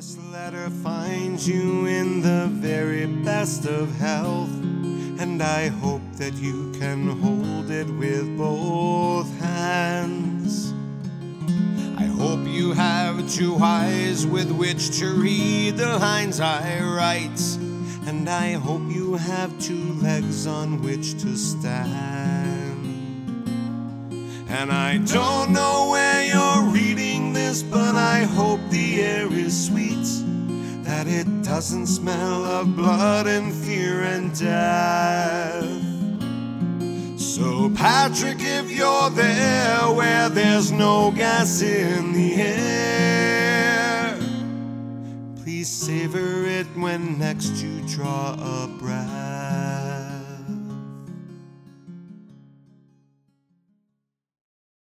This letter finds you in the very best of health, and I hope that you can hold it with both hands. I hope you have two eyes with which to read the lines I write, and I hope you have two legs on which to stand. And I don't know where you're reading this, but I hope the air is sweet, that it doesn't smell of blood and fear and death. So Patrick, if you're there where there's no gas in the air, please savor it when next you draw a breath.